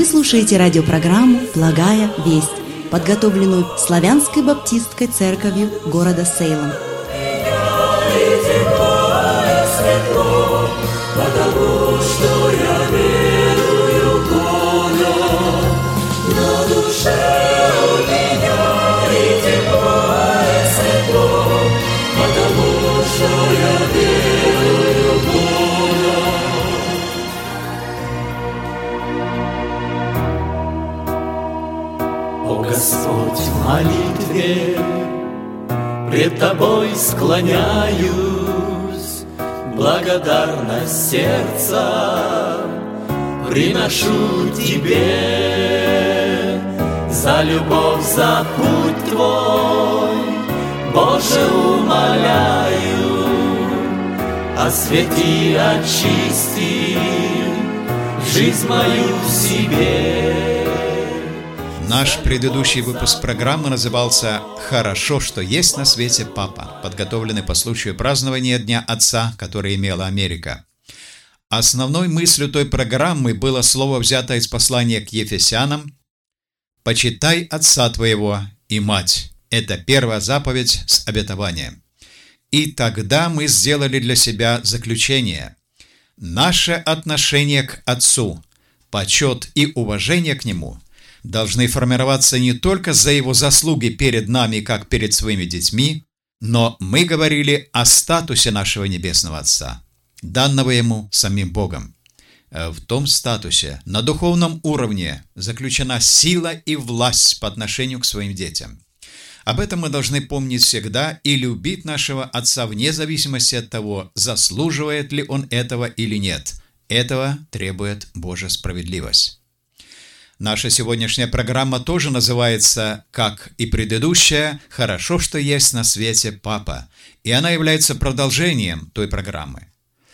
Вы слушаете радиопрограмму «Благая весть», подготовленную Славянской баптистской церковью города Сейлом. Потому что я верую Бога, на душе у меня и тепло, и светло, потому что я верую Бога. О Господь, в молитве пред Тобой склоняюсь, благодарность сердца приношу Тебе за любовь, за путь Твой. Боже, умоляю, освети, очисти жизнь мою в себе. Наш предыдущий выпуск программы назывался «Хорошо, что есть на свете папа», подготовленный по случаю празднования Дня Отца, который имела Америка. Основной мыслью той программы было слово, взятое из послания к Ефесянам: «Почитай отца твоего и мать». Это первая заповедь с обетованием. И тогда мы сделали для себя заключение. Наше отношение к Отцу, почет и уважение к Нему должны формироваться не только за Его заслуги перед нами, как перед своими детьми, но мы говорили о статусе нашего Небесного Отца, данного Ему самим Богом. В том статусе, на духовном уровне, заключена сила и власть по отношению к своим детям. Об этом мы должны помнить всегда и любить нашего Отца вне зависимости от того, заслуживает ли Он этого или нет. Этого требует Божья справедливость. Наша сегодняшняя программа тоже называется, как и предыдущая, «Хорошо, что есть на свете папа», и она является продолжением той программы.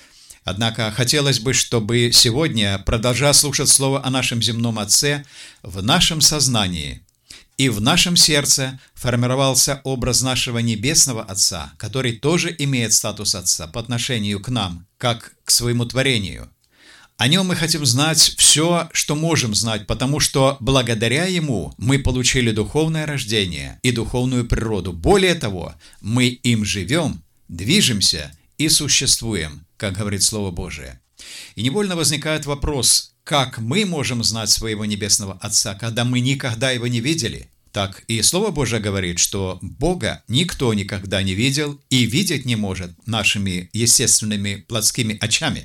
Однако хотелось бы, чтобы сегодня, продолжая слушать слово о нашем земном Отце, в нашем сознании и в нашем сердце формировался образ нашего Небесного Отца, который тоже имеет статус Отца по отношению к нам, как к своему творению. О нем мы хотим знать все, что можем знать, потому что благодаря ему мы получили духовное рождение и духовную природу. Более того, мы им живем, движемся и существуем, как говорит Слово Божие. И невольно возникает вопрос, как мы можем знать своего Небесного Отца, когда мы никогда его не видели? Так и Слово Божие говорит, что Бога никто никогда не видел и видеть не может нашими естественными плотскими очами.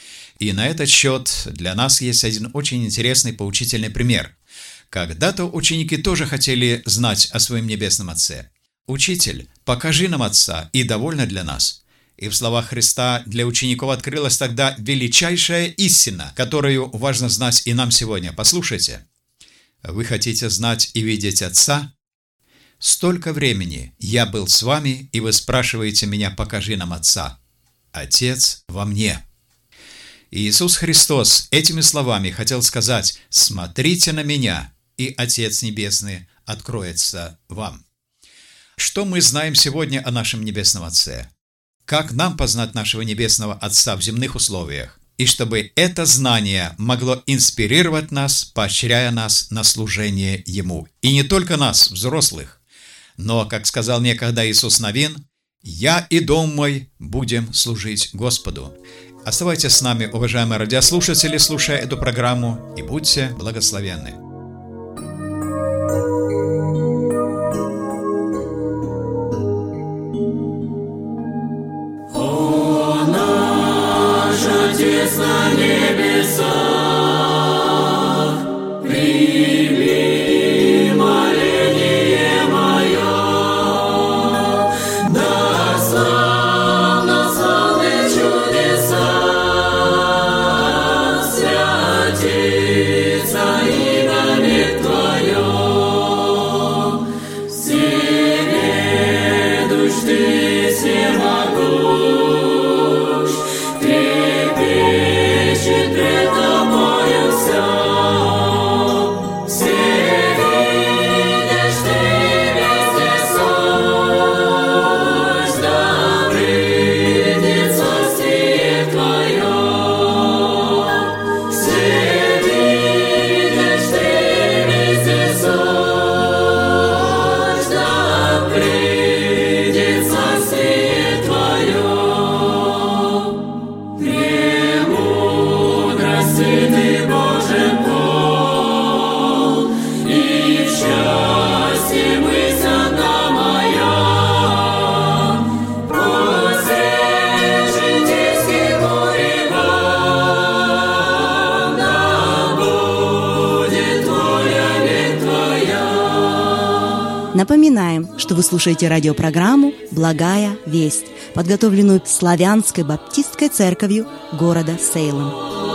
И на этот счет для нас есть один очень интересный поучительный пример. Когда-то ученики тоже хотели знать о своем Небесном Отце. «Учитель, покажи нам Отца, и довольно для нас». И в словах Христа для учеников открылась тогда величайшая истина, которую важно знать и нам сегодня. Послушайте. «Вы хотите знать и видеть Отца? Столько времени я был с вами, и вы спрашиваете меня: покажи нам Отца. Отец во мне». Иисус Христос этими словами хотел сказать: «Смотрите на меня, и Отец Небесный откроется вам». Что мы знаем сегодня о нашем Небесном Отце? Как нам познать нашего Небесного Отца в земных условиях? И чтобы это знание могло инспирировать нас, поощряя нас на служение Ему. И не только нас, взрослых, но, как сказал некогда Иисус Навин: «Я и дом мой будем служить Господу». Оставайтесь с нами, уважаемые радиослушатели, слушая эту программу, и будьте благословенны. О, наш Отец на небесах, прими моление мое, да славно славны чудеса святится имя Напоминаем, что вы слушаете радиопрограмму «Благая весть», подготовленную Славянской баптистской церковью города Сейлем.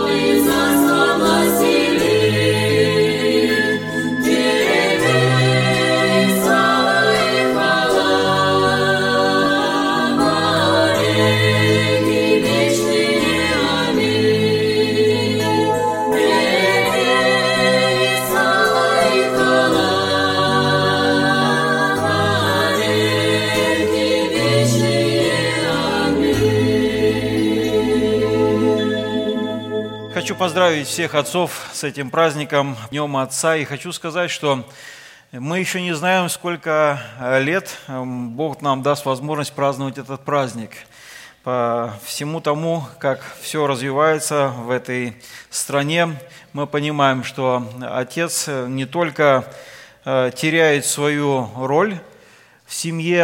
Хочу поздравить всех отцов с этим праздником, Днем Отца, и хочу сказать, что мы еще не знаем, сколько лет Бог нам даст возможность праздновать этот праздник. По всему тому, как все развивается в этой стране, мы понимаем, что Отец не только теряет свою роль в семье,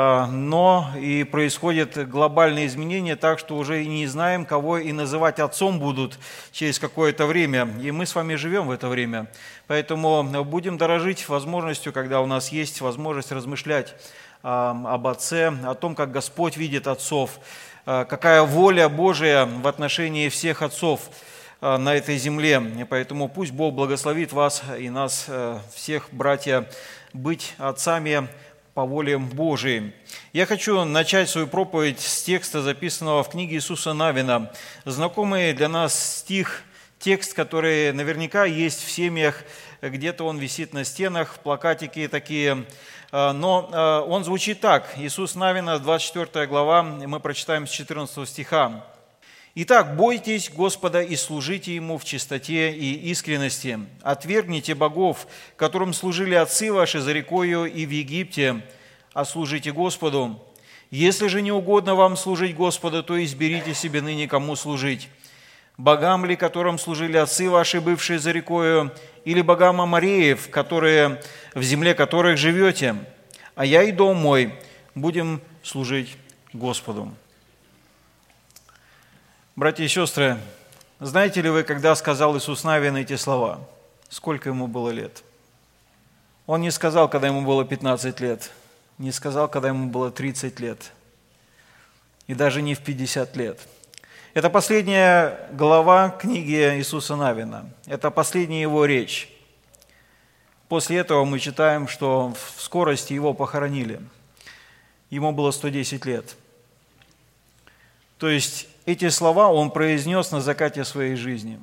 но и происходят глобальные изменения, так что уже и не знаем, кого и называть отцом будут через какое-то время. И мы с вами живем в это время. Поэтому будем дорожить возможностью, когда у нас есть возможность размышлять об Отце, о том, как Господь видит отцов, какая воля Божия в отношении всех отцов на этой земле. И поэтому пусть Бог благословит вас и нас всех, братья, быть отцами по воле Божией. Я хочу начать свою проповедь с текста, записанного в книге Иисуса Навина. Знакомый для нас текст, который наверняка есть в семьях, где-то он висит на стенах, плакатики такие, но он звучит так. Иисус Навина, 24 глава, мы прочитаем с 14 стиха. «Итак, бойтесь Господа и служите Ему в чистоте и искренности. Отвергните богов, которым служили отцы ваши за рекою и в Египте, а служите Господу. Если же не угодно вам служить Господу, то изберите себе ныне, кому служить. Богам ли, которым служили отцы ваши, бывшие за рекою, или богам амореев, которые, в земле которых живете? А я и дом мой будем служить Господу». Братья и сестры, знаете ли вы, когда сказал Иисус Навин эти слова? Сколько ему было лет? Он не сказал, когда ему было 15 лет, не сказал, когда ему было 30 лет, и даже не в 50 лет. Это последняя глава книги Иисуса Навина, это последняя его речь. После этого мы читаем, что в скорости его похоронили. Ему было 110 лет. То есть эти слова он произнес на закате своей жизни.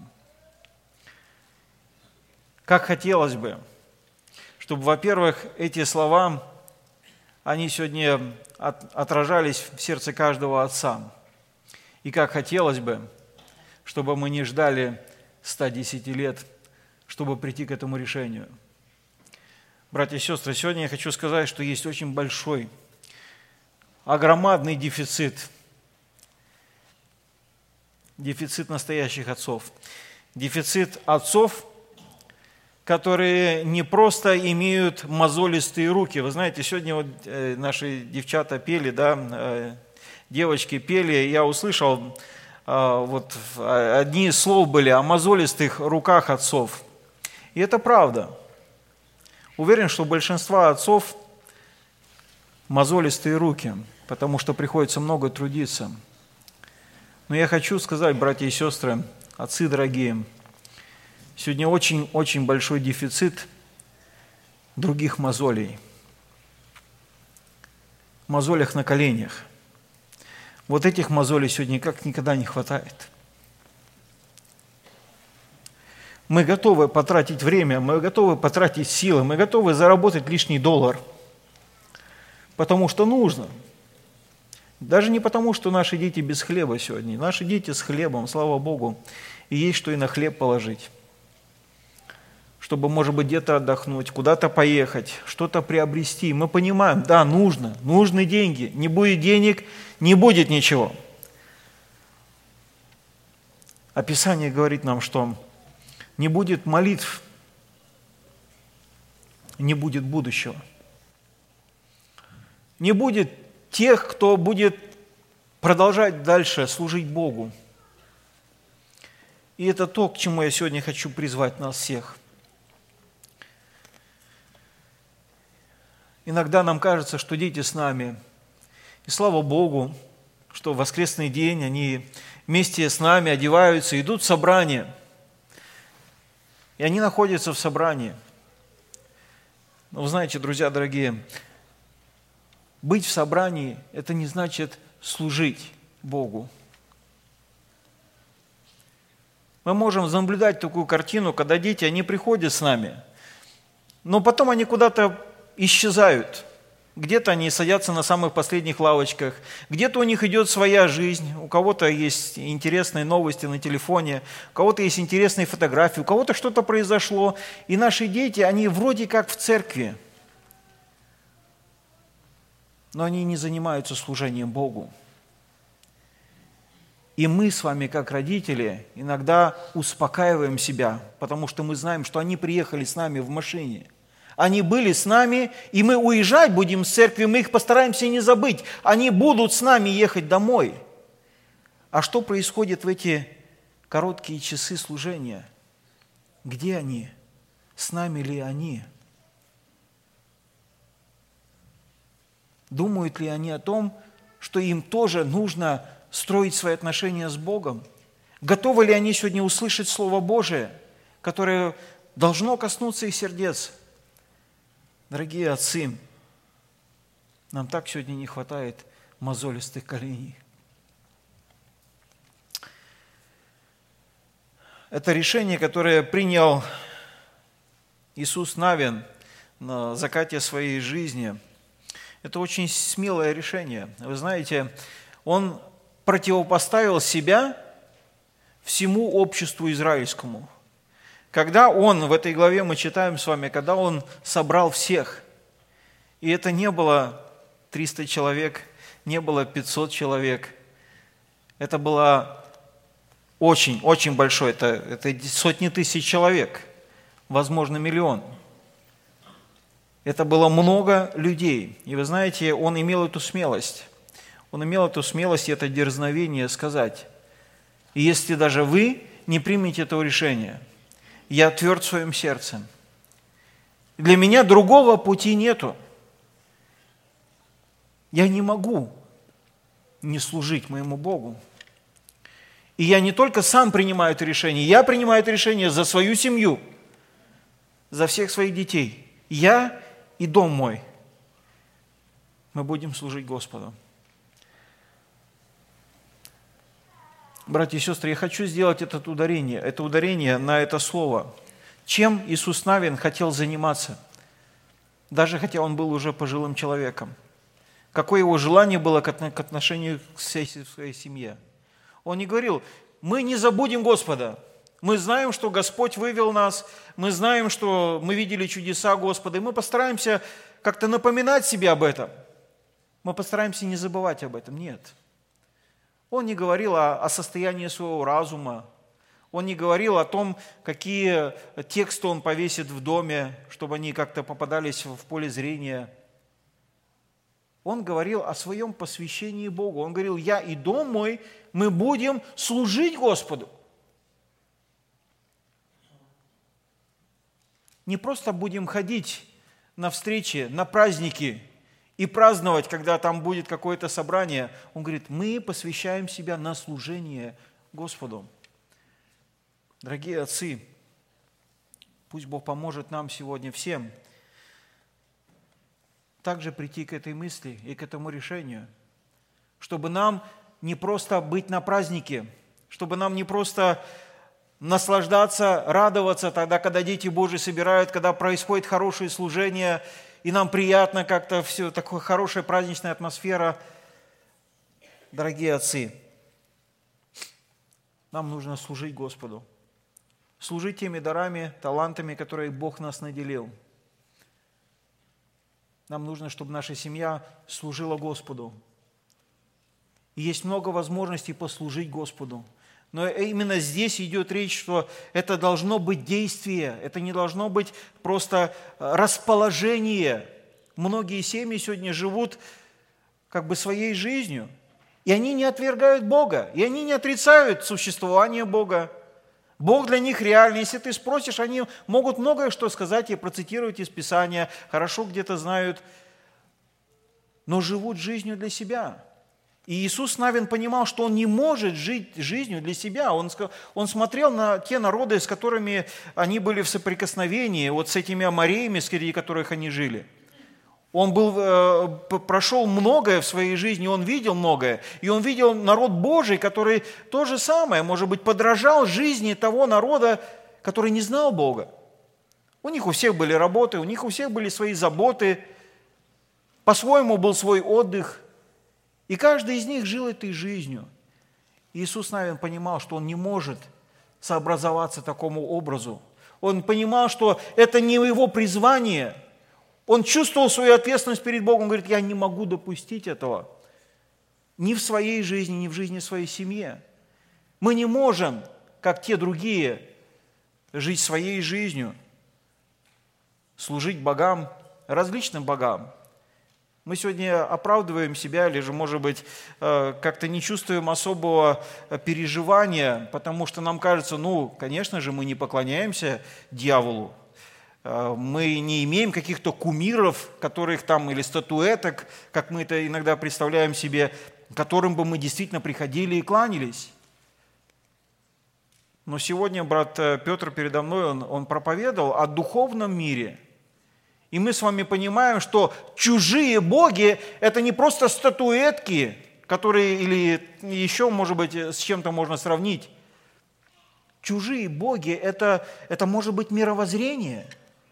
Как хотелось бы, чтобы, во-первых, эти слова, они сегодня отражались в сердце каждого отца. И как хотелось бы, чтобы мы не ждали 110 лет, чтобы прийти к этому решению. Братья и сестры, сегодня я хочу сказать, что есть очень большой, огромадный дефицит настоящих отцов. Дефицит отцов, которые не просто имеют мозолистые руки. Вы знаете, сегодня вот наши девчата пели, да, девочки пели, я услышал, вот одни из слов были о мозолистых руках отцов. И это правда. Уверен, что у большинства отцов мозолистые руки, потому что приходится много трудиться. Но я хочу сказать, братья и сестры, отцы дорогие, сегодня очень большой дефицит других мозолей. Мозолях на коленях. Вот этих мозолей сегодня как никогда не хватает. Мы готовы потратить время, мы готовы потратить силы, мы готовы заработать лишний $1, потому что нужно. Даже не потому, что наши дети без хлеба сегодня. Наши дети с хлебом, слава Богу, и есть что и на хлеб положить. Чтобы, может быть, где-то отдохнуть, куда-то поехать, что-то приобрести. Мы понимаем, да, нужны деньги. Не будет денег, не будет ничего. А Писание говорит нам, что не будет молитв, не будет будущего. Не будет тех, кто будет продолжать дальше служить Богу. И это то, к чему я сегодня хочу призвать нас всех. Иногда нам кажется, что дети с нами. И слава Богу, что в воскресный день они вместе с нами одеваются, идут в собрание. И они находятся в собрании. Но вы знаете, друзья дорогие, быть в собрании – это не значит служить Богу. Мы можем наблюдать такую картину, когда дети, они приходят с нами, но потом они куда-то исчезают. Где-то они садятся на самых последних лавочках, где-то у них идет своя жизнь, у кого-то есть интересные новости на телефоне, у кого-то есть интересные фотографии, у кого-то что-то произошло. И наши дети, они вроде как в церкви, но они не занимаются служением Богу. И мы с вами, как родители, иногда успокаиваем себя, потому что мы знаем, что они приехали с нами в машине. Они были с нами, и мы уезжать будем с церкви, мы их постараемся не забыть. Они будут с нами ехать домой. А что происходит в эти короткие часы служения? Где они? С нами ли они? Думают ли они о том, что им тоже нужно строить свои отношения с Богом? Готовы ли они сегодня услышать Слово Божие, которое должно коснуться их сердец? Дорогие отцы, нам так сегодня не хватает мозолистых коленей. Это решение, которое принял Иисус Навин на закате своей жизни, это очень смелое решение. Вы знаете, он противопоставил себя всему обществу израильскому. Когда он, в этой главе мы читаем с вами, когда он собрал всех, и это не было 300 человек, не было 500 человек, это было очень большое, это сотни тысяч человек, возможно, миллион. Это было много людей. И вы знаете, он имел эту смелость. Он имел эту смелость и это дерзновение сказать: и если даже вы не примете этого решения, я тверд в своем сердце. Для меня другого пути нету. Я не могу не служить моему Богу. И я не только сам принимаю это решение, я принимаю это решение за свою семью, за всех своих детей. Я и дом мой. Мы будем служить Господу. Братья и сестры, я хочу сделать это ударение на это слово. Чем Иисус Навин хотел заниматься, даже хотя он был уже пожилым человеком? Какое его желание было к отношению к своей семье? Он не говорил: мы не забудем Господа, мы знаем, что Господь вывел нас, мы знаем, что мы видели чудеса Господа, и мы постараемся как-то напоминать себе об этом. Мы постараемся не забывать об этом. Нет. Он не говорил о состоянии своего разума, он не говорил о том, какие тексты он повесит в доме, чтобы они как-то попадались в поле зрения. Он говорил о своем посвящении Богу. Он говорил: я и дом мой, мы будем служить Господу. Не просто будем ходить на встречи, на праздники и праздновать, когда там будет какое-то собрание. Он говорит: мы посвящаем себя на служение Господу. Дорогие отцы, пусть Бог поможет нам сегодня всем также прийти к этой мысли и к этому решению, чтобы нам не просто быть на празднике, чтобы нам не просто наслаждаться, радоваться тогда, когда дети Божьи собирают, когда происходит хорошее служение, и нам приятно как-то все, такая хорошая праздничная атмосфера. Дорогие отцы, нам нужно служить Господу, служить теми дарами, талантами, которые Бог нас наделил. Нам нужно, чтобы наша семья служила Господу. И есть много возможностей послужить Господу. Но именно здесь идет речь, что это должно быть действие, это не должно быть просто расположение. Многие семьи сегодня живут как бы своей жизнью, и они не отвергают Бога, и они не отрицают существование Бога. Бог для них реальный. Если ты спросишь, они могут многое что сказать и процитировать из Писания, хорошо где-то знают но живут жизнью для себя. И Иисус Навин понимал, что он не может жить жизнью для себя. Он смотрел на те народы, с которыми они были в соприкосновении, вот с этими амореями, среди которых они жили. Он прошел многое в своей жизни, он видел многое. И он видел народ Божий, который то же самое, может быть, подражал жизни того народа, который не знал Бога. У них у всех были работы, у них у всех были свои заботы, по-своему был свой отдых. И каждый из них жил этой жизнью. Иисус Навин понимал, что он не может сообразоваться такому образу. Он понимал, что это не его призвание. Он чувствовал свою ответственность перед Богом. Он говорит, я не могу допустить этого. Ни в своей жизни, ни в жизни своей семьи. Мы не можем, как те другие, жить своей жизнью, служить богам, различным богам. Мы сегодня оправдываем себя, или же, может быть, как-то не чувствуем особого переживания, потому что нам кажется, конечно же, мы не поклоняемся дьяволу, мы не имеем каких-то кумиров, которых там, или статуэток, как мы это иногда представляем себе, которым бы мы действительно приходили и кланялись. Но сегодня брат Петр передо мной, он проповедовал о духовном мире. И мы с вами понимаем, что чужие боги – это не просто статуэтки, которые или еще, может быть, с чем-то можно сравнить. Чужие боги – это может быть мировоззрение.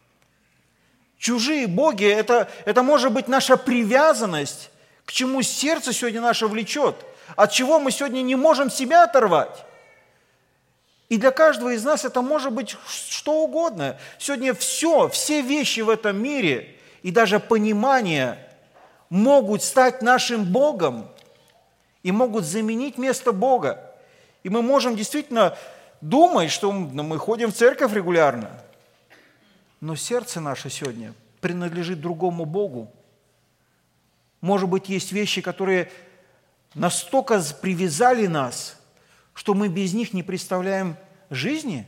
Чужие боги – это может быть наша привязанность, к чему сердце сегодня наше влечет, от чего мы сегодня не можем себя оторвать. И для каждого из нас это может быть что угодно. Сегодня все вещи в этом мире и даже понимание могут стать нашим Богом и могут заменить место Бога. И мы можем действительно думать, что мы ходим в церковь регулярно, но сердце наше сегодня принадлежит другому Богу. Может быть, есть вещи, которые настолько привязали нас, что мы без них не представляем жизни.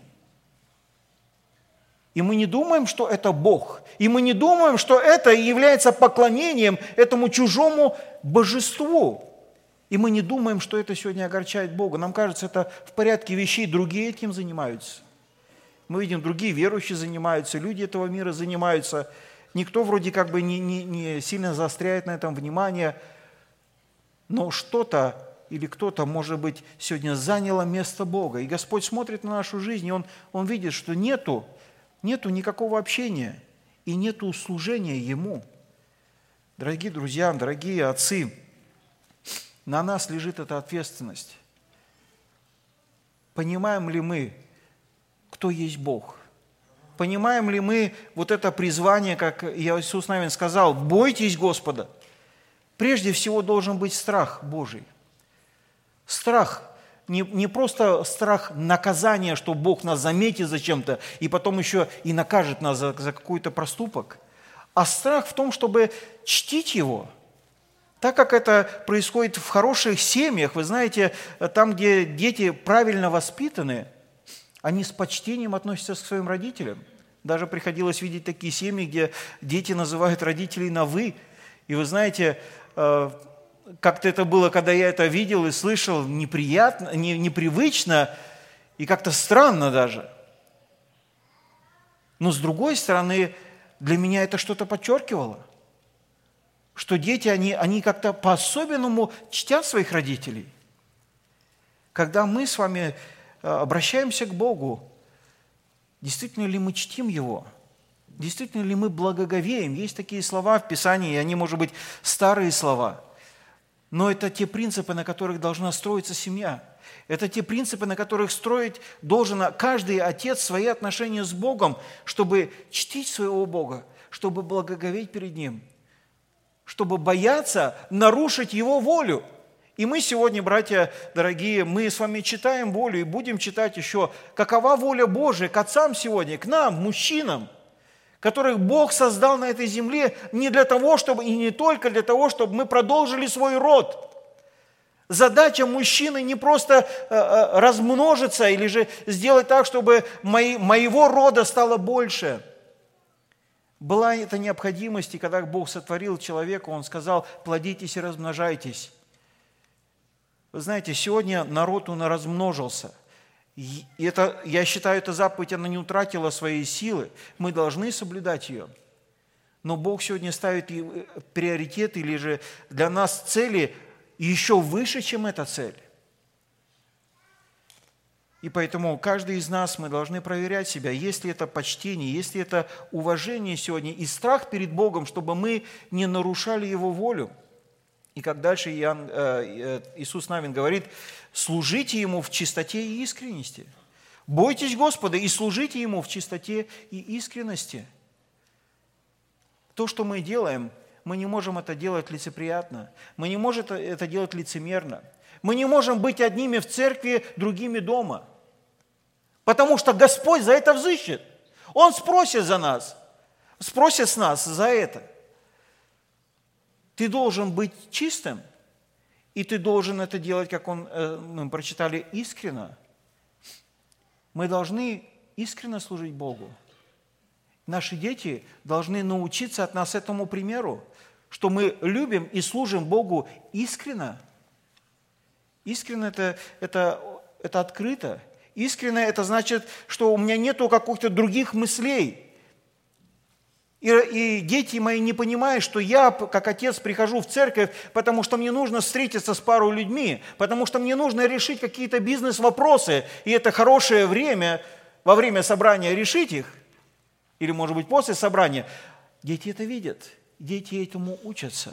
И мы не думаем, что это Бог. И мы не думаем, что это является поклонением этому чужому божеству. И мы не думаем, что это сегодня огорчает Бога. Нам кажется, это в порядке вещей, другие этим занимаются. Мы видим, другие верующие занимаются, люди этого мира занимаются. Никто вроде как бы не сильно заостряет на этом внимание. Но что-то или кто-то, может быть, сегодня заняло место Бога. И Господь смотрит на нашу жизнь, и Он видит, что нету никакого общения и нету служения Ему. Дорогие друзья, дорогие отцы, на нас лежит эта ответственность. Понимаем ли мы, кто есть Бог? Понимаем ли мы вот это призвание, как Иисус Навин сказал, бойтесь Господа? Прежде всего должен быть страх Божий. Страх, не просто страх наказания, что Бог нас заметит за чем-то и потом еще и накажет нас за какой-то проступок, а страх в том, чтобы чтить Его. Так как это происходит в хороших семьях, вы знаете, там, где дети правильно воспитаны, они с почтением относятся к своим родителям. Даже приходилось видеть такие семьи, где дети называют родителей на «вы». И вы знаете, как-то это было, когда я это видел и слышал, неприятно, непривычно и как-то странно даже. Но с другой стороны, для меня это что-то подчеркивало, что дети, они как-то по-особенному чтят своих родителей. Когда мы с вами обращаемся к Богу, действительно ли мы чтим Его? Действительно ли мы благоговеем? Есть такие слова в Писании, и они, может быть, старые слова, но это те принципы, на которых должна строиться семья. Это те принципы, на которых строить должен каждый отец свои отношения с Богом, чтобы чтить своего Бога, чтобы благоговеть перед Ним, чтобы бояться нарушить Его волю. И мы сегодня, братья дорогие, мы с вами читаем волю и будем читать еще, какова воля Божия к отцам сегодня, к нам, мужчинам, которых Бог создал на этой земле не для того, чтобы, и не только для того, чтобы мы продолжили свой род. Задача мужчины не просто размножиться или же сделать так, чтобы моего рода стало больше. Была эта необходимость, и когда Бог сотворил человека, Он сказал: плодитесь и размножайтесь. Вы знаете, сегодня народ, он размножился. И это, я считаю, эта заповедь, она не утратила своей силы. Мы должны соблюдать ее. Но Бог сегодня ставит приоритет, или же для нас цели еще выше, чем эта цель. И поэтому каждый из нас, мы должны проверять себя, есть ли это почтение, есть ли это уважение сегодня и страх перед Богом, чтобы мы не нарушали Его волю. И как дальше Иисус Навин говорит: служите Ему в чистоте и искренности. Бойтесь Господа и служите Ему в чистоте и искренности. То, что мы делаем, мы не можем это делать лицеприятно, мы не можем это делать лицемерно. Мы не можем быть одними в церкви, другими дома. Потому что Господь за это взыщет. Он спросит за нас, спросит с нас за это. Ты должен быть чистым, и ты должен это делать, как мы прочитали, искренно. Мы должны искренно служить Богу. Наши дети должны научиться от нас этому примеру, что мы любим и служим Богу искренно. Искренно это открыто. Искренно это значит, что у меня нету каких-то других мыслей. И дети мои не понимают, что я, как отец, прихожу в церковь, потому что мне нужно встретиться с парой людьми, потому что мне нужно решить какие-то бизнес-вопросы, и это хорошее время, во время собрания решить их, или, может быть, после собрания. Дети это видят, дети этому учатся.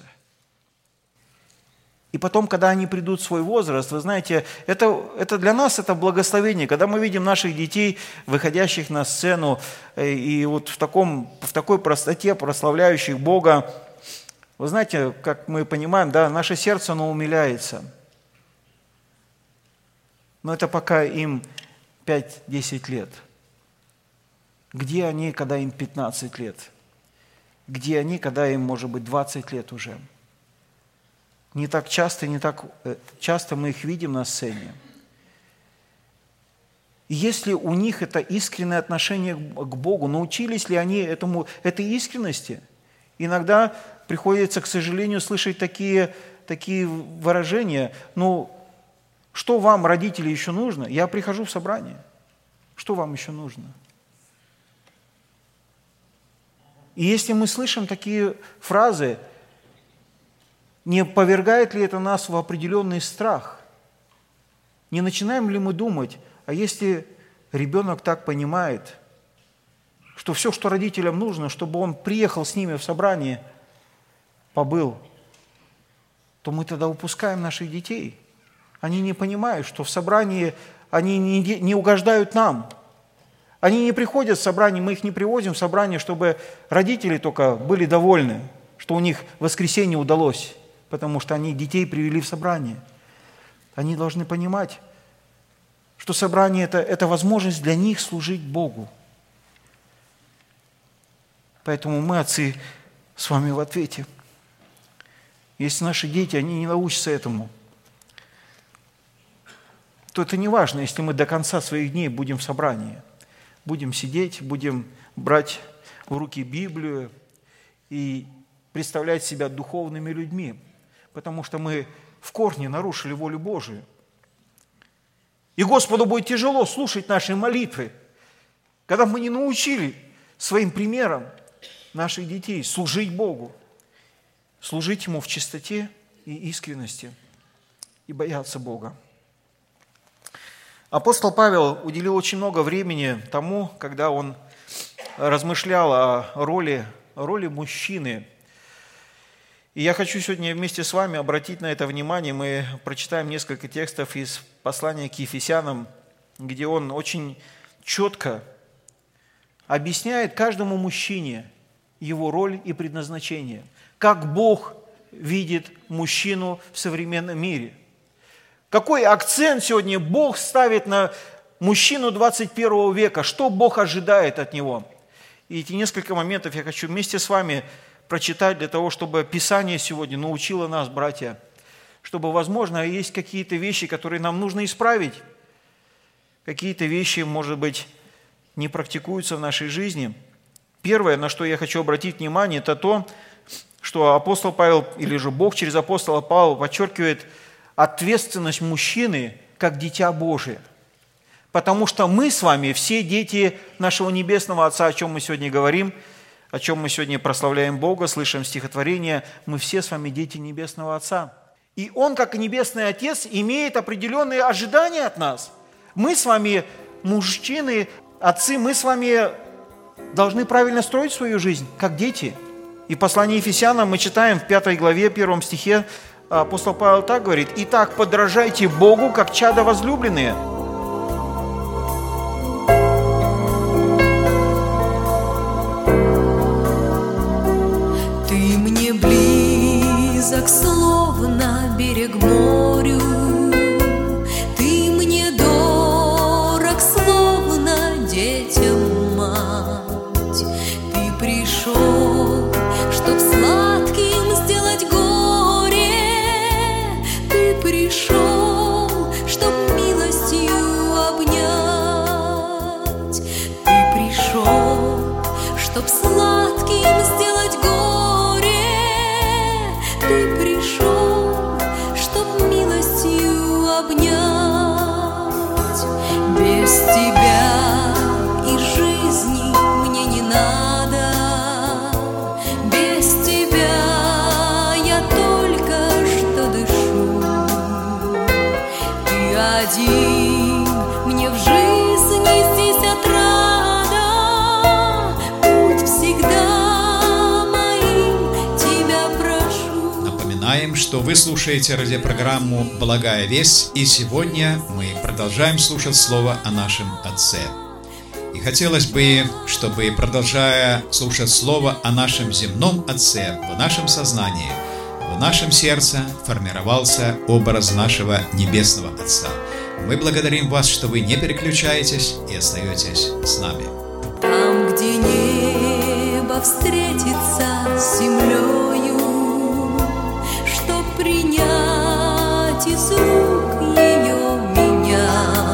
И потом, когда они придут в свой возраст, вы знаете, это для нас это благословение, когда мы видим наших детей, выходящих на сцену, и вот в такой простоте, прославляющих Бога. Вы знаете, как мы понимаем, да, наше сердце, оно умиляется. Но это пока им 5-10 лет. Где они, когда им 15 лет? Где они, когда им, может быть, 20 лет уже? Не так часто мы их видим на сцене. И если у них это искреннее отношение к Богу, научились ли они этой искренности? Иногда приходится, к сожалению, слышать такие выражения: ну, что вам, родители, еще нужно? Я прихожу в собрание. Что вам еще нужно? И если мы слышим такие фразы, не повергает ли это нас в определенный страх? Не начинаем ли мы думать, а если ребенок так понимает, что все, что родителям нужно, чтобы он приехал с ними в собрание, побыл, то мы тогда упускаем наших детей. Они не понимают, что в собрании они не угождают нам. Они не приходят в собрание, мы их не привозим в собрание, чтобы родители только были довольны, что у них воскресенье удалось, потому что они детей привели в собрание. Они должны понимать, что собрание – это возможность для них служить Богу. Поэтому мы, отцы, с вами в ответе. Если наши дети, они не научатся этому, то это не важно, если мы до конца своих дней будем в собрании. Будем сидеть, будем брать в руки Библию и представлять себя духовными людьми, потому что мы в корне нарушили волю Божию. И Господу будет тяжело слушать наши молитвы, когда мы не научили своим примером наших детей служить Богу, служить Ему в чистоте и искренности и бояться Бога. Апостол Павел уделил очень много времени тому, когда он размышлял о роли мужчины. И я хочу сегодня вместе с вами обратить на это внимание. Мы прочитаем несколько текстов из послания к Ефесянам, где он очень четко объясняет каждому мужчине его роль и предназначение, как Бог видит мужчину в современном мире. Какой акцент сегодня Бог ставит на мужчину 21 века? Что Бог ожидает от него? И эти несколько моментов я хочу вместе с вами прочитать для того, чтобы Писание сегодня научило нас, братья, чтобы, возможно, есть какие-то вещи, которые нам нужно исправить. Какие-то вещи, может быть, не практикуются в нашей жизни. Первое, на что я хочу обратить внимание, это то, что апостол Павел, или же Бог через апостола Павла подчеркивает ответственность мужчины как дитя Божие. Потому что мы с вами все дети нашего Небесного Отца, о чем мы сегодня говорим, о чем мы сегодня прославляем Бога, слышим стихотворение, мы все с вами дети Небесного Отца. И Он, как Небесный Отец, имеет определенные ожидания от нас. Мы с вами, мужчины, отцы, мы с вами должны правильно строить свою жизнь, как дети. И в послании Ефесянам мы читаем в 5 главе, 1 стихе, апостол Павел так говорит: «Итак, подражайте Богу, как чада возлюбленные». Ты мне близок, словно берег морю, ты мне дорог, словно детям мать. Ты пришел, чтоб сладким сделать горе, ты пришел, чтоб милостью обнять. Ты пришел, чтоб сладким сделать горе, ты пришел, чтоб милостью обнять. Без тебя и жизни мне не надо, без тебя я только что дышу. Ты один мне в жизни здесь отрада, путь всегда моим, тебя прошу. Напоминаем, что вы слушаете радиопрограмму «Благая весть», и сегодня мы продолжаем слушать Слово о нашем Отце. И хотелось бы, чтобы, продолжая слушать Слово о нашем земном Отце, в нашем сознании, в нашем сердце формировался образ нашего Небесного Отца. Мы благодарим вас, что вы не переключаетесь и остаетесь с нами. Там, где небо встретится с землею, чтоб принять из рук ее меня,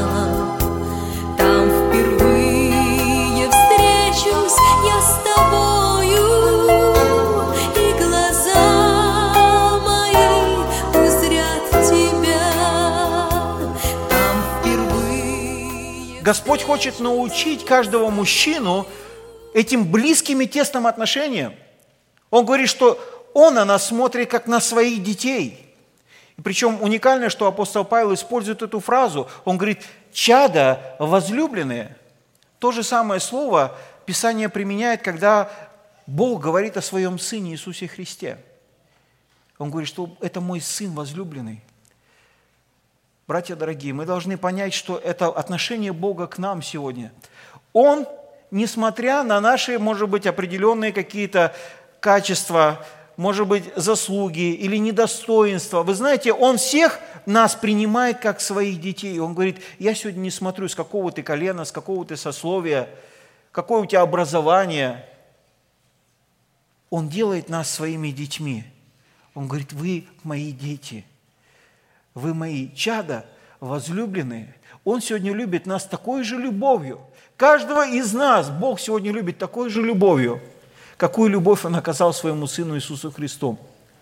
там впервые встречусь я с тобою, и глаза мои узрят тебя. Там впервые... Господь хочет научить каждого мужчину этим близким и тесным отношениям. Он говорит, что Он на нас смотрит, как на своих детей. И причем уникально, что апостол Павел использует эту фразу. Он говорит: «Чада возлюбленные». То же самое слово Писание применяет, когда Бог говорит о Своем Сыне Иисусе Христе. Он говорит, что это мой Сын возлюбленный. Братья дорогие, мы должны понять, что это отношение Бога к нам сегодня. Он, несмотря на наши, может быть, определенные какие-то качества, может быть, заслуги или недостоинства, вы знаете, Он всех нас принимает как своих детей. Он говорит: я сегодня не смотрю, с какого ты колена, с какого ты сословия, какое у тебя образование. Он делает нас своими детьми. Он говорит: вы мои дети. Вы мои чада, возлюбленные. Он сегодня любит нас такой же любовью. Каждого из нас Бог сегодня любит такой же любовью, какую любовь Он оказал своему Сыну Иисусу Христу.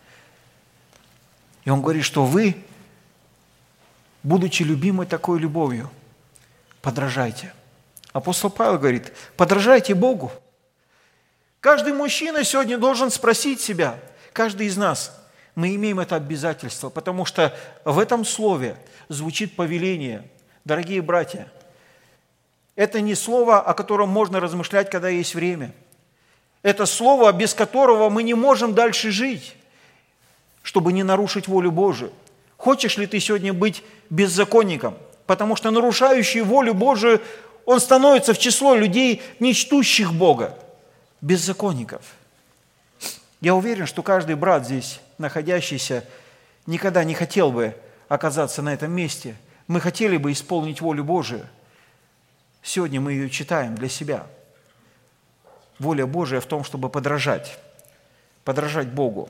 И Он говорит, что вы, будучи любимы такой любовью, подражайте. Апостол Павел говорит: подражайте Богу. Каждый мужчина сегодня должен спросить себя, каждый из нас, мы имеем это обязательство, потому что в этом слове звучит повеление. Дорогие братья, это не слово, о котором можно размышлять, когда есть время. Это слово, без которого мы не можем дальше жить, чтобы не нарушить волю Божию. Хочешь ли ты сегодня быть беззаконником? Потому что нарушающий волю Божию, он становится в число людей, не чтущих Бога, беззаконников. Я уверен, что каждый брат здесь, находящийся, никогда не хотел бы оказаться на этом месте. Мы хотели бы исполнить волю Божию. Сегодня мы ее читаем для себя. Воля Божия в том, чтобы подражать Богу.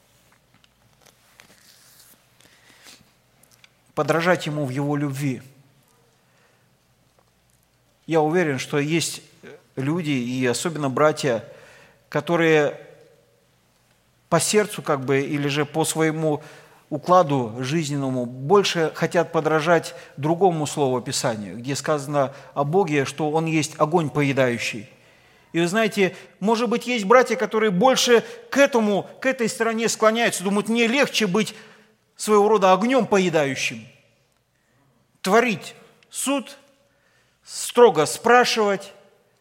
Подражать Ему в Его любви. Я уверен, что есть люди, и особенно братья, которые по сердцу или же по своему укладу жизненному больше хотят подражать другому слову Писанию, где сказано о Боге, что Он есть огонь поедающий. И вы знаете, может быть, есть братья, которые больше к этой стороне склоняются, думают, мне легче быть своего рода огнем поедающим, творить суд, строго спрашивать,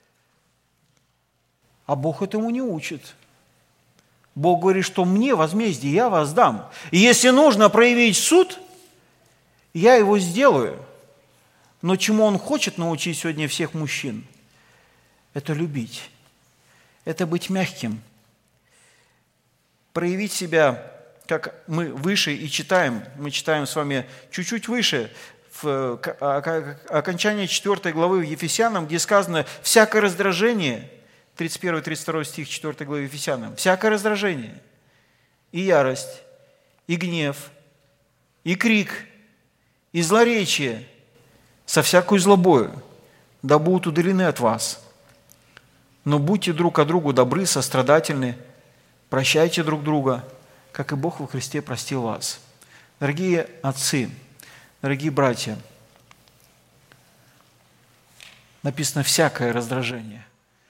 а Бог этому не учит. Бог говорит, что мне возмездие, я вас дам. И если нужно проявить суд, я его сделаю. Но чему Он хочет научить сегодня всех мужчин? Это любить, это быть мягким, проявить себя, как мы выше и читаем. Мы читаем с вами чуть-чуть выше, в окончании 4 главы в Ефесянам, где сказано «всякое раздражение», 31-32 стих 4 главы Ефесянам, «всякое раздражение, и ярость, и гнев, и крик, и злоречие, со всякою злобою, да будут удалены от вас. Но будьте друг к другу добры, сострадательны, прощайте друг друга, как и Бог во Христе простил вас». Дорогие отцы, дорогие братья, написано «всякое раздражение».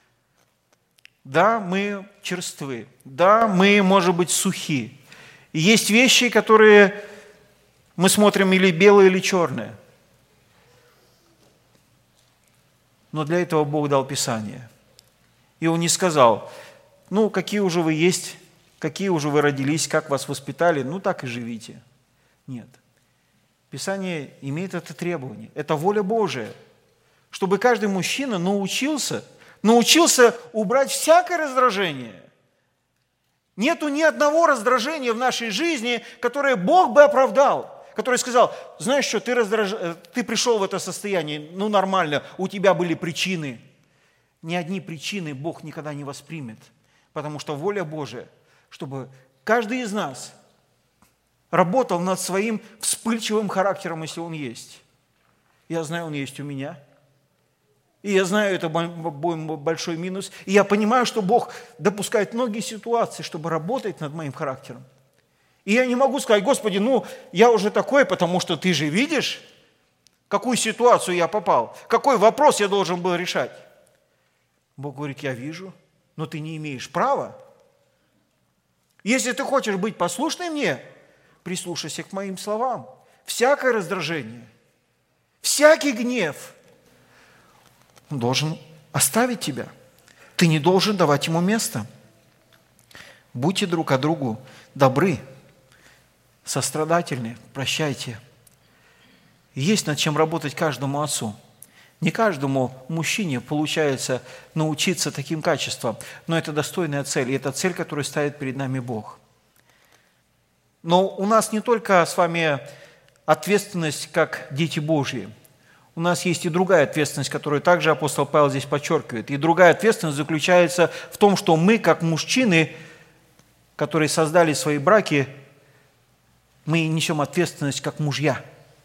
Да, мы черствы, да, мы, может быть, сухи. И есть вещи, которые мы смотрим или белые, или черные. Но для этого Бог дал Писание. И Он не сказал, какие уже вы есть, какие уже вы родились, как вас воспитали, так и живите. Нет. Писание имеет это требование. Это воля Божия, чтобы каждый мужчина научился убрать всякое раздражение. Нету ни одного раздражения в нашей жизни, которое Бог бы оправдал, который сказал, знаешь что, ты пришел в это состояние, нормально, у тебя были причины. Ни одни причины Бог никогда не воспримет, потому что воля Божия, чтобы каждый из нас работал над своим вспыльчивым характером, если он есть. Я знаю, он есть у меня. И я знаю, это мой большой минус. И я понимаю, что Бог допускает многие ситуации, чтобы работать над моим характером. И я не могу сказать, Господи, я уже такой, потому что Ты же видишь, в какую ситуацию я попал, какой вопрос я должен был решать. Бог говорит, я вижу, но ты не имеешь права. Если ты хочешь быть послушным мне, прислушайся к моим словам. Всякое раздражение, всякий гнев должен оставить тебя. Ты не должен давать ему место. Будьте друг к другу добры, сострадательны, прощайте. Есть над чем работать каждому отцу. Не каждому мужчине получается научиться таким качествам, но это достойная цель, и это цель, которую ставит перед нами Бог. Но у нас не только с вами ответственность как дети Божьи, у нас есть и другая ответственность, которую также апостол Павел здесь подчеркивает. И другая ответственность заключается в том, что мы, как мужчины, которые создали свои браки, мы несем ответственность как мужья.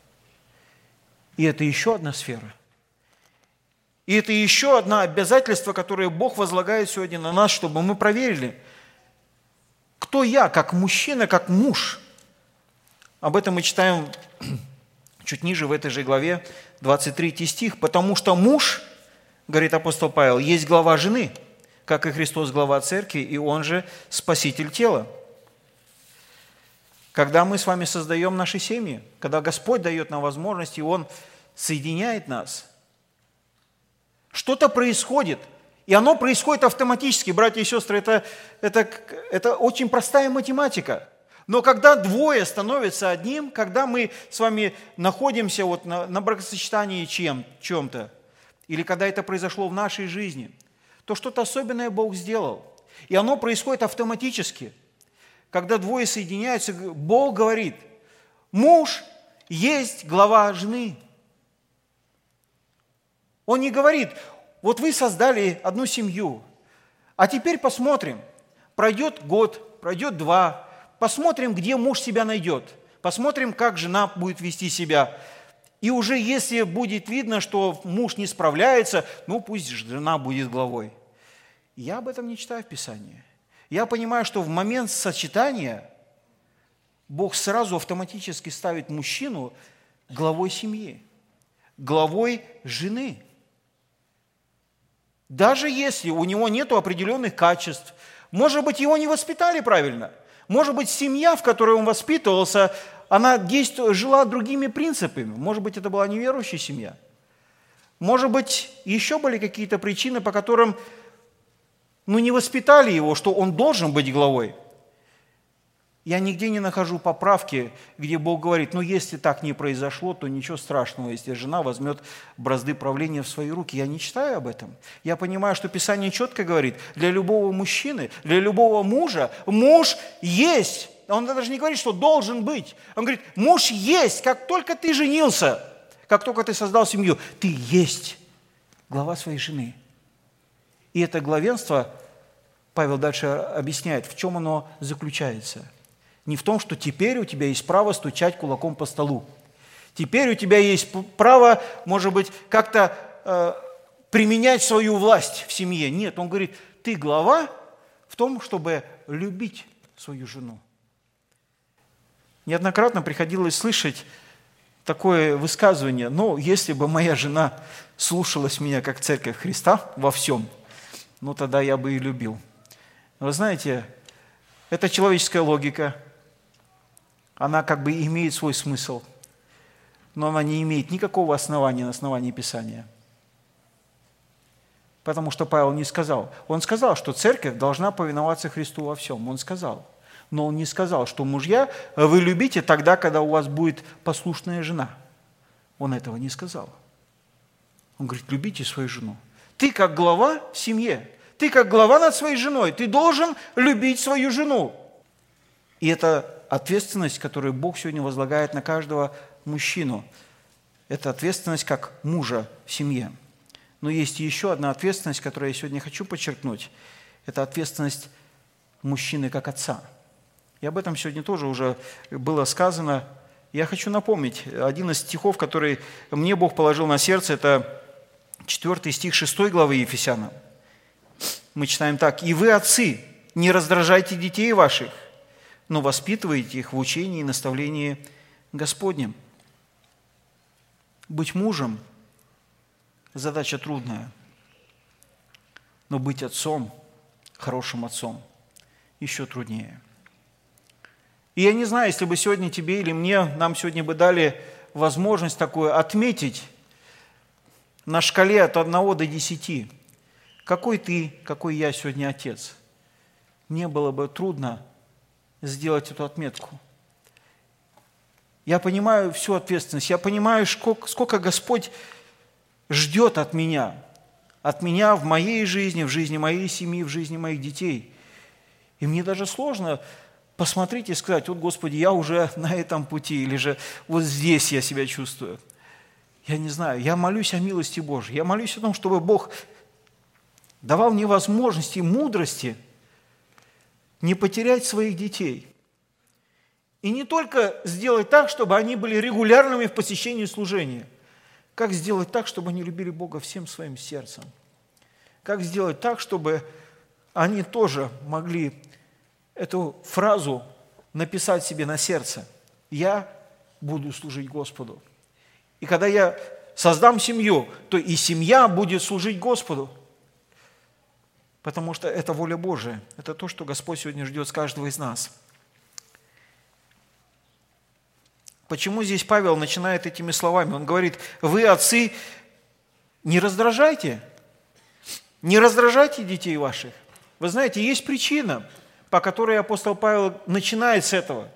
И это еще одна сфера. И это еще одно обязательство, которое Бог возлагает сегодня на нас, чтобы мы проверили, кто я, как мужчина, как муж. Об этом мы читаем чуть ниже в этой же главе, 23 стих. «Потому что муж, — говорит апостол Павел, — есть глава жены, как и Христос глава церкви, и Он же спаситель тела». Когда мы с вами создаем наши семьи, когда Господь дает нам возможность, и Он соединяет нас, что-то происходит, и оно происходит автоматически. Братья и сестры, это очень простая математика. Но когда двое становятся одним, когда мы с вами находимся на бракосочетании чем-то, или когда это произошло в нашей жизни, то что-то особенное Бог сделал. И оно происходит автоматически. Когда двое соединяются, Бог говорит, муж есть глава жены. Он не говорит, вот вы создали одну семью, а теперь посмотрим, пройдет год, пройдет два, посмотрим, где муж себя найдет, посмотрим, как жена будет вести себя. И уже если будет видно, что муж не справляется, ну пусть жена будет главой. Я об этом не читаю в Писании. Я понимаю, что в момент сочетания Бог сразу автоматически ставит мужчину главой семьи, главой жены. Даже если у него нет определенных качеств, может быть, его не воспитали правильно, может быть, семья, в которой он воспитывался, она жила другими принципами. Может быть, это была неверующая семья. Может быть, еще были какие-то причины, по которым не воспитали его, что он должен быть главой. Я нигде не нахожу поправки, где Бог говорит, если так не произошло, то ничего страшного, если жена возьмет бразды правления в свои руки. Я не читаю об этом. Я понимаю, что Писание четко говорит, для любого мужчины, для любого мужа, муж есть. Он даже не говорит, что должен быть. Он говорит, муж есть, как только ты женился, как только ты создал семью, ты есть глава своей жены. И это главенство, Павел дальше объясняет, в чем оно заключается. Не в том, что теперь у тебя есть право стучать кулаком по столу. Теперь у тебя есть право, может быть, как-то применять свою власть в семье. Нет, он говорит, ты глава в том, чтобы любить свою жену. Неоднократно приходилось слышать такое высказывание, если бы моя жена слушалась меня, как Церковь Христа во всем, тогда я бы и любил. Вы знаете, это человеческая логика, она как бы имеет свой смысл, но она не имеет никакого основания на основании Писания. Потому что Павел не сказал. Он сказал, что церковь должна повиноваться Христу во всем. Он сказал. Но он не сказал, что мужья вы любите тогда, когда у вас будет послушная жена. Он этого не сказал. Он говорит, любите свою жену. Ты как глава в семье, ты как глава над своей женой, ты должен любить свою жену. И это ответственность, которую Бог сегодня возлагает на каждого мужчину. Это ответственность как мужа в семье. Но есть еще одна ответственность, которую я сегодня хочу подчеркнуть. Это ответственность мужчины как отца. И об этом сегодня тоже уже было сказано. Я хочу напомнить один из стихов, который мне Бог положил на сердце. Это 4 стих 6 главы Ефесянам. Мы читаем так. «И вы, отцы, не раздражайте детей ваших, но воспитывайте их в учении и наставлении Господнем». Быть мужем – задача трудная, но быть отцом, хорошим отцом, еще труднее. И я не знаю, если бы сегодня тебе или мне, нам сегодня бы дали возможность такую отметить на шкале от 1 до 10, какой ты, какой я сегодня отец. Мне было бы трудно сделать эту отметку. Я понимаю всю ответственность, я понимаю, сколько Господь ждет от меня в моей жизни, в жизни моей семьи, в жизни моих детей. И мне даже сложно посмотреть и сказать, вот, Господи, я уже на этом пути, или же вот здесь я себя чувствую. Я не знаю, я молюсь о милости Божьей, я молюсь о том, чтобы Бог давал мне возможности и мудрости не потерять своих детей. И не только сделать так, чтобы они были регулярными в посещении служения. Как сделать так, чтобы они любили Бога всем своим сердцем? Как сделать так, чтобы они тоже могли эту фразу написать себе на сердце? Я буду служить Господу. И когда я создам семью, то и семья будет служить Господу. Потому что это воля Божия. Это то, что Господь сегодня ждет с каждого из нас. Почему здесь Павел начинает этими словами? Он говорит, вы, отцы, не раздражайте детей ваших. Вы знаете, есть причина, по которой апостол Павел начинает с этого.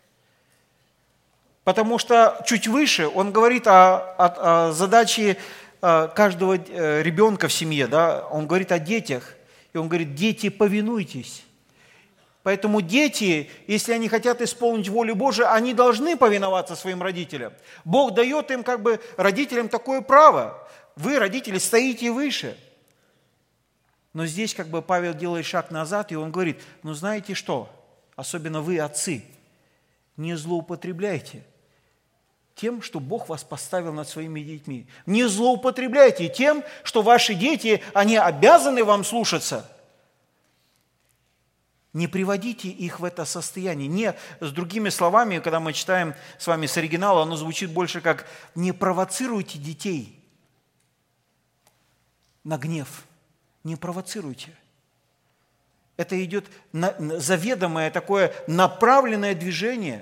Потому что чуть выше он говорит о задаче каждого ребенка в семье. Да? Он говорит о детях. И он говорит, дети, повинуйтесь. Поэтому дети, если они хотят исполнить волю Божию, они должны повиноваться своим родителям. Бог дает им, родителям такое право. Вы, родители, стоите выше. Но здесь Павел делает шаг назад, и он говорит, знаете что? Особенно вы, отцы, не злоупотребляйте тем, что Бог вас поставил над своими детьми. Не злоупотребляйте тем, что ваши дети, они обязаны вам слушаться. Не приводите их в это состояние. Не, с другими словами, когда мы читаем с вами с оригинала, оно звучит больше как «не провоцируйте детей на гнев». Не провоцируйте. Это идет заведомое такое направленное движение.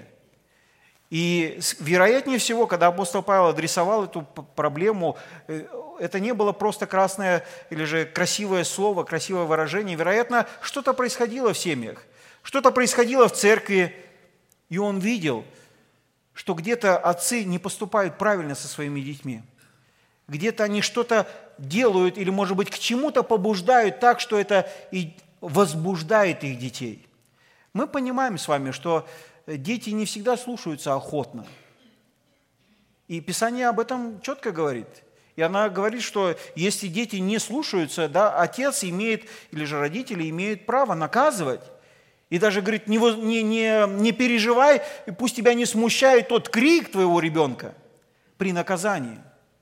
И вероятнее всего, когда апостол Павел адресовал эту проблему, это не было просто красное или же красивое слово, красивое выражение. Вероятно, что-то происходило в семьях, что-то происходило в церкви, и он видел, что где-то отцы не поступают правильно со своими детьми. Где-то они что-то делают или, может быть, к чему-то побуждают так, что это и возбуждает их детей. Мы понимаем с вами, что дети не всегда слушаются охотно. И Писание об этом четко говорит. И она говорит, что если дети не слушаются, да, отец имеет, или же родители имеют право наказывать. И даже говорит, не переживай, пусть тебя не смущает тот крик твоего ребенка при наказании.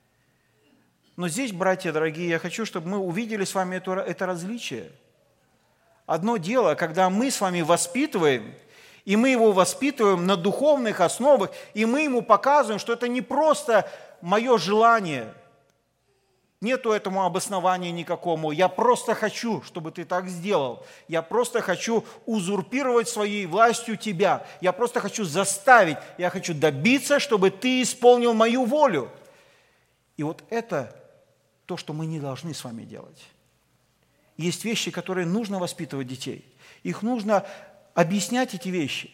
Но здесь, братья дорогие, я хочу, чтобы мы увидели с вами это различие. Одно дело, когда мы с вами воспитываем, и мы его воспитываем на духовных основах, и мы ему показываем, что это не просто мое желание, нету этому обоснования никакому, я просто хочу, чтобы ты так сделал, я просто хочу узурпировать своей властью тебя, я просто хочу заставить, я хочу добиться, чтобы ты исполнил мою волю. И вот это то, что мы не должны с вами делать. Есть вещи, которые нужно воспитывать детей, их нужно объяснять эти вещи.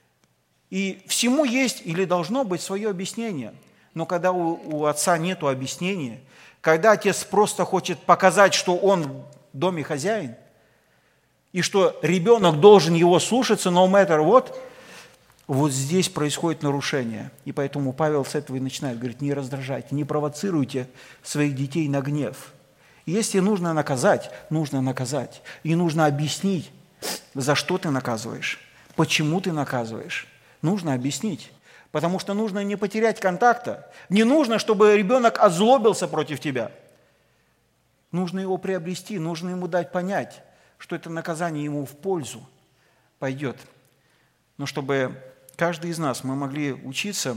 И всему есть или должно быть свое объяснение. Но когда у отца нет объяснения, когда отец просто хочет показать, что он в доме хозяин, и что ребенок должен его слушаться, no matter what, вот здесь происходит нарушение. И поэтому Павел с этого и начинает, говорит, не раздражайте, не провоцируйте своих детей на гнев. Если нужно наказать, нужно наказать. И нужно объяснить, за что ты наказываешь, почему ты наказываешь. Нужно объяснить, потому что нужно не потерять контакта. Не нужно, чтобы ребенок озлобился против тебя. Нужно его приобрести, нужно ему дать понять, что это наказание ему в пользу пойдет. Но чтобы каждый из нас, мы могли учиться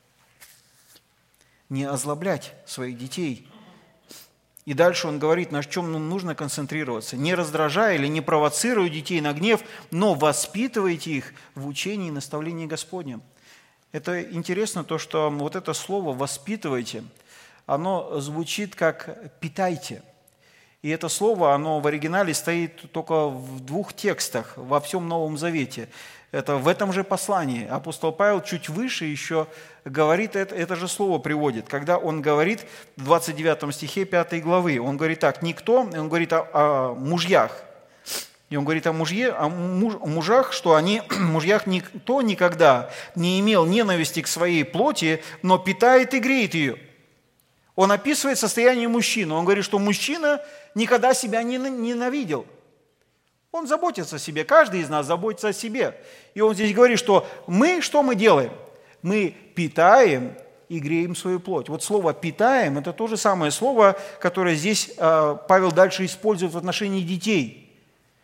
не озлоблять своих детей. И дальше он говорит, на чем нам нужно концентрироваться. Не раздражая или не провоцируя детей на гнев, но воспитывайте их в учении и наставлении Господнем. Это интересно то, что вот это слово «воспитывайте», оно звучит как «питайте». И это слово, оно в оригинале стоит только в 2 текстах во всем Новом Завете. Это в этом же послании. Апостол Павел чуть выше еще говорит, это же слово приводит, когда он говорит в 29 стихе 5 главы, он говорит так, никто, он говорит о мужьях, и он говорит о мужах, что мужьях никто никогда не имел ненависти к своей плоти, но питает и греет ее. Он описывает состояние мужчины, он говорит, что мужчина никогда себя не ненавидел. Он заботится о себе, каждый из нас заботится о себе. И он здесь говорит, что что мы делаем? Мы питаем и греем свою плоть. Вот слово «питаем» – это то же самое слово, которое здесь Павел дальше использует в отношении детей.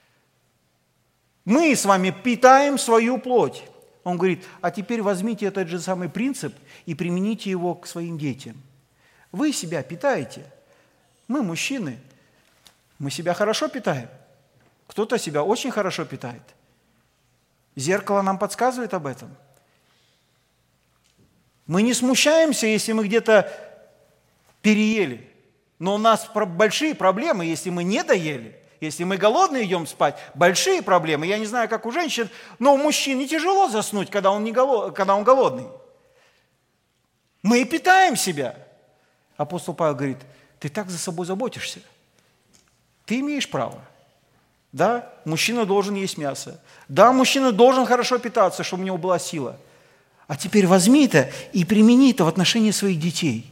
Мы с вами питаем свою плоть. Он говорит, а теперь возьмите этот же самый принцип и примените его к своим детям. Вы себя питаете. Мы, мужчины, мы себя хорошо питаем. Кто-то себя очень хорошо питает. Зеркало нам подсказывает об этом. Мы не смущаемся, если мы где-то переели. Но у нас большие проблемы, если мы не доели. Если мы голодные идем спать, большие проблемы. Я не знаю, как у женщин, но у мужчин не тяжело заснуть, когда он голодный. Мы и питаем себя. Апостол Павел говорит, ты так за собой заботишься. Ты имеешь право. Да, мужчина должен есть мясо. Да, мужчина должен хорошо питаться, чтобы у него была сила. А теперь возьми это и примени это в отношении своих детей.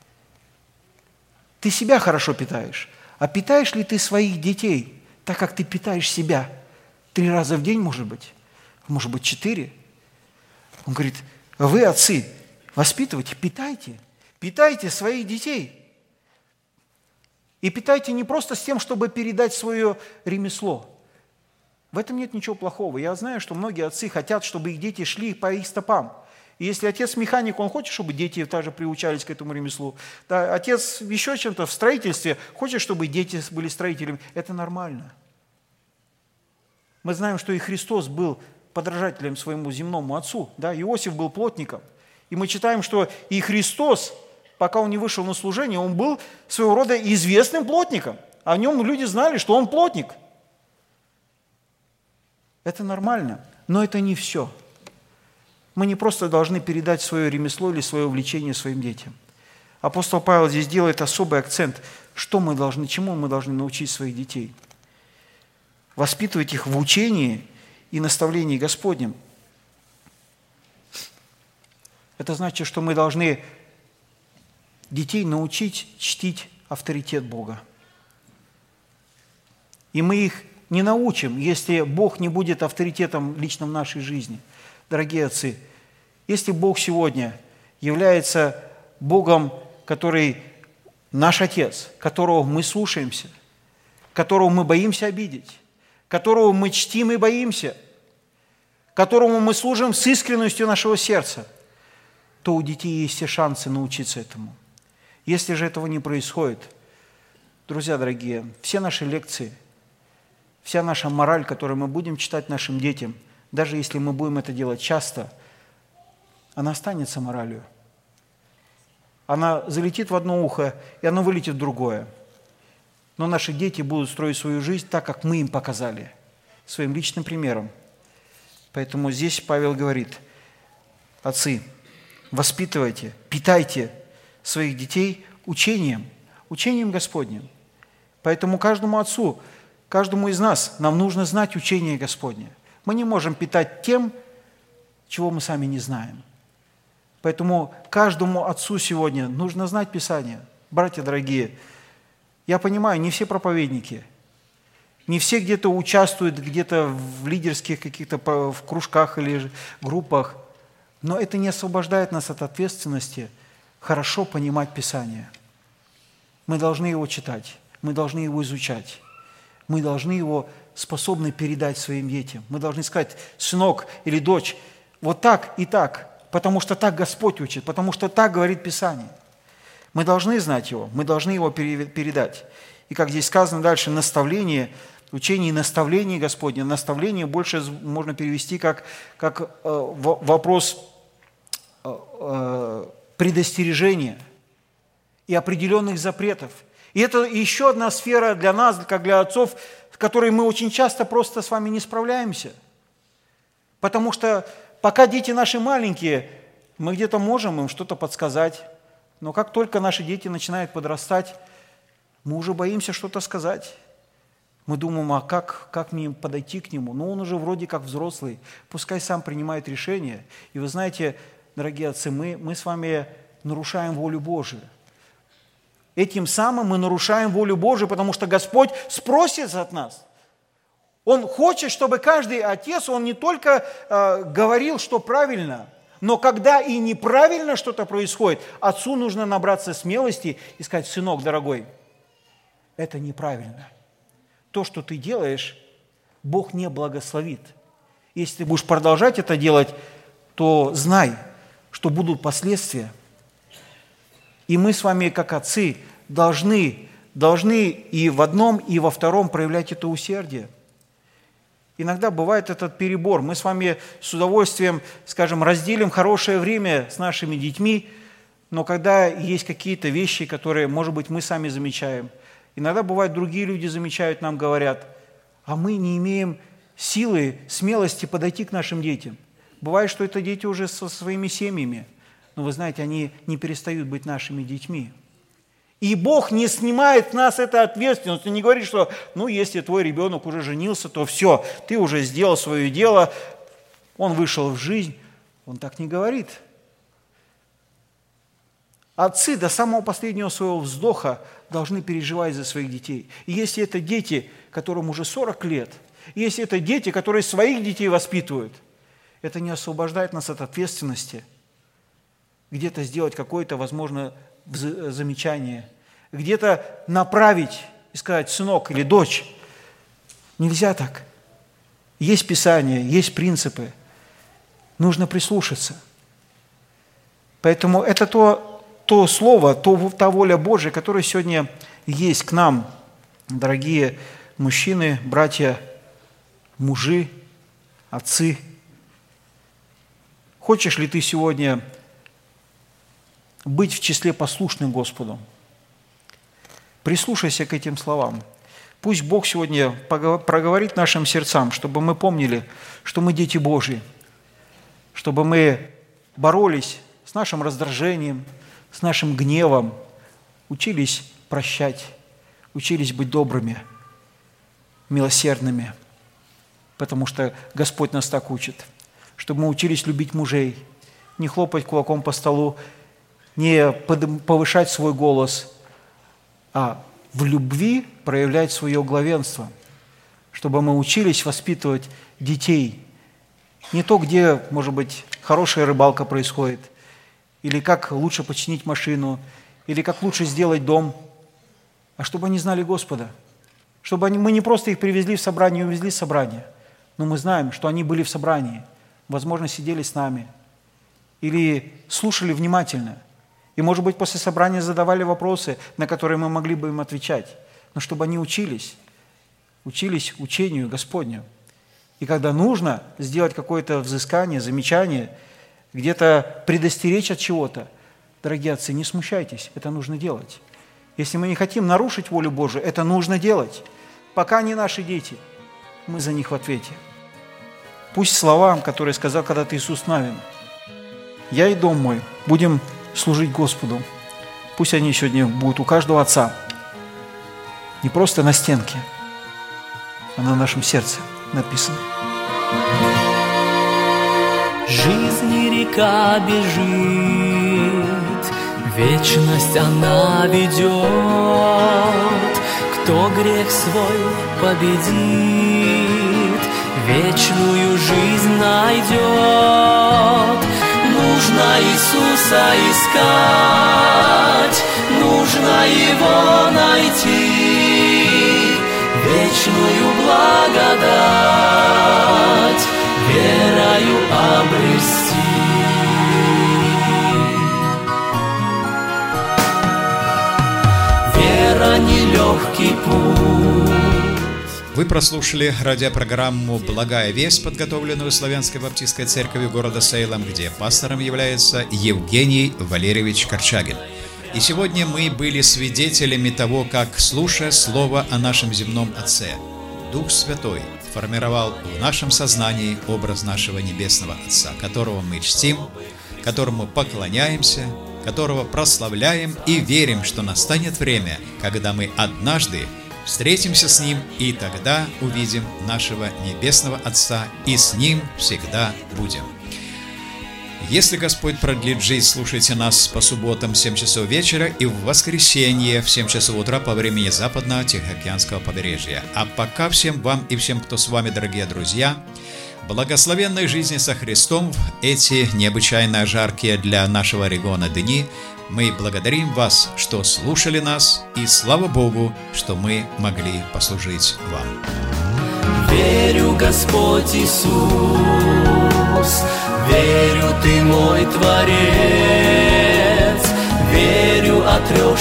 Ты себя хорошо питаешь. А питаешь ли ты своих детей так, как ты питаешь себя? 3 раза в день, может быть 4. Он говорит, вы, отцы, Воспитывайте, питайте своих детей. И питайте не просто с тем, чтобы передать свое ремесло. В этом нет ничего плохого. Я знаю, что многие отцы хотят, чтобы их дети шли по их стопам. И если отец механик, он хочет, чтобы дети также приучались к этому ремеслу. Да, отец еще чем-то в строительстве, хочет, чтобы дети были строителями. Это нормально. Мы знаем, что и Христос был подражателем своему земному отцу. Да? Иосиф был плотником. И мы читаем, что и Христос, пока он не вышел на служение, он был своего рода известным плотником. О нем люди знали, что он плотник. Это нормально, но это не все. Мы не просто должны передать свое ремесло или свое увлечение своим детям. Апостол Павел здесь делает особый акцент, чему мы должны научить своих детей. Воспитывать их в учении и наставлении Господнем. Это значит, что мы должны детей научить чтить авторитет Бога. И мы их не научим, если Бог не будет авторитетом лично в нашей жизни. Дорогие отцы, если Бог сегодня является Богом, который наш Отец, которого мы слушаемся, которого мы боимся обидеть, которого мы чтим и боимся, которому мы служим с искренностью нашего сердца, то у детей есть все шансы научиться этому. Если же этого не происходит, друзья дорогие, все наши лекции, вся наша мораль, которую мы будем читать нашим детям, даже если мы будем это делать часто, она останется моралью. Она залетит в одно ухо, и она вылетит в другое. Но наши дети будут строить свою жизнь так, как мы им показали, своим личным примером. Поэтому здесь Павел говорит: отцы, воспитывайте, питайте своих детей учением Господним. Поэтому каждому отцу, каждому из нас нам нужно знать учение Господне. Мы не можем питать тем, чего мы сами не знаем. Поэтому каждому отцу сегодня нужно знать Писание. Братья дорогие, я понимаю, не все проповедники, не все где-то участвуют, где-то в лидерских каких-то в кружках или группах, но это не освобождает нас от ответственности хорошо понимать Писание. Мы должны его читать, мы должны его изучать, мы должны его способны передать своим детям. Мы должны сказать: сынок или дочь, вот так и так, потому что так Господь учит, потому что так говорит Писание. Мы должны знать его, мы должны его передать. И как здесь сказано дальше, наставление, учение и наставление Господне. Наставление больше можно перевести как вопрос предостережения и определенных запретов. И это еще одна сфера для нас, как для отцов, с которой мы очень часто просто с вами не справляемся. Потому что пока дети наши маленькие, мы где-то можем им что-то подсказать. Но как только наши дети начинают подрастать, мы уже боимся что-то сказать. Мы думаем, а как мне подойти к нему? Ну, он уже вроде как взрослый, пускай сам принимает решение. И вы знаете, дорогие отцы, мы с вами нарушаем волю Божию. Этим самым мы нарушаем волю Божию, потому что Господь спросит от нас. Он хочет, чтобы каждый отец, он не только говорил, что правильно, но когда и неправильно что-то происходит, отцу нужно набраться смелости и сказать: сынок, дорогой, это неправильно. То, что ты делаешь, Бог не благословит. Если ты будешь продолжать это делать, то знай, что будут последствия. И мы с вами, как отцы, должны и в одном, и во втором проявлять это усердие. Иногда бывает этот перебор. Мы с вами с удовольствием, скажем, разделим хорошее время с нашими детьми, но когда есть какие-то вещи, которые, может быть, мы сами замечаем, иногда бывает, другие люди замечают, нам говорят, а мы не имеем силы, смелости подойти к нашим детям. Бывает, что это дети уже со своими семьями, но вы знаете, они не перестают быть нашими детьми. И Бог не снимает с нас эту ответственность. Он не говорит, что, если твой ребенок уже женился, то все, ты уже сделал свое дело, он вышел в жизнь. Он так не говорит. Отцы до самого последнего своего вздоха должны переживать за своих детей. И если это дети, которым уже 40 лет, если это дети, которые своих детей воспитывают, это не освобождает нас от ответственности где-то сделать какое-то, возможно, замечание, где-то направить и сказать: сынок или дочь. Нельзя так. Есть Писание, есть принципы. Нужно прислушаться. Поэтому это то слово, та воля Божия, которая сегодня есть к нам, дорогие мужчины, братья, мужи, отцы. Хочешь ли ты сегодня быть в числе послушным Господу? Прислушайся к этим словам. Пусть Бог сегодня проговорит нашим сердцам, чтобы мы помнили, что мы дети Божьи, чтобы мы боролись с нашим раздражением, с нашим гневом, учились прощать, учились быть добрыми, милосердными, потому что Господь нас так учит, чтобы мы учились любить мужей, не хлопать кулаком по столу, не повышать свой голос, а в любви проявлять свое главенство, чтобы мы учились воспитывать детей. Не то, где, может быть, хорошая рыбалка происходит, или как лучше починить машину, или как лучше сделать дом, а чтобы они знали Господа, чтобы мы не просто их привезли в собрание и увезли в собрание, но мы знаем, что они были в собрании, возможно, сидели с нами, или слушали внимательно, и, может быть, после собрания задавали вопросы, на которые мы могли бы им отвечать, но чтобы они учились учению Господню. И когда нужно сделать какое-то взыскание, замечание, где-то предостеречь от чего-то, дорогие отцы, не смущайтесь, это нужно делать. Если мы не хотим нарушить волю Божию, это нужно делать. Пока они наши дети, мы за них в ответе. Пусть словам, которые сказал когда-то Иисус Навин: «Я и дом мой будем служить Господу», пусть они сегодня будут у каждого отца, не просто на стенке, а на нашем сердце написано. Жизнь река бежит, вечность она ведет. Кто грех свой победит, вечную жизнь найдет. Нужно Иисуса искать, нужно Его найти, вечную благодать верою обрести. Вера — нелегкий путь. Вы прослушали радиопрограмму «Благая весть», подготовленную Славянской баптистской церковью города Сейлам, где пастором является Евгений Валерьевич Корчагин. И сегодня мы были свидетелями того, как, слушая слово о нашем земном Отце, Дух Святой формировал в нашем сознании образ нашего Небесного Отца, которого мы чтим, которому поклоняемся, которого прославляем и верим, что настанет время, когда мы однажды встретимся с Ним, и тогда увидим нашего Небесного Отца, и с Ним всегда будем. Если Господь продлит жизнь, слушайте нас по субботам в 7 часов вечера и в воскресенье в 7 часов утра по времени западного Тихоокеанского побережья. А пока всем вам и всем, кто с вами, дорогие друзья, благословенной жизни со Христом в эти необычайно жаркие для нашего региона дни. Мы благодарим вас, что слушали нас, и слава Богу, что мы могли послужить вам. Верю, Господь Иисус, верю, Ты мой Творец, верю, отрешь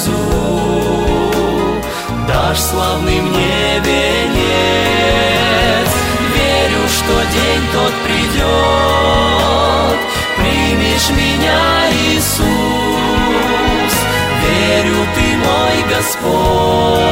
слезу, дашь славный мне венец. Верю, что день тот придет, примешь меня, Иисус. Верю, Ты мой Господь.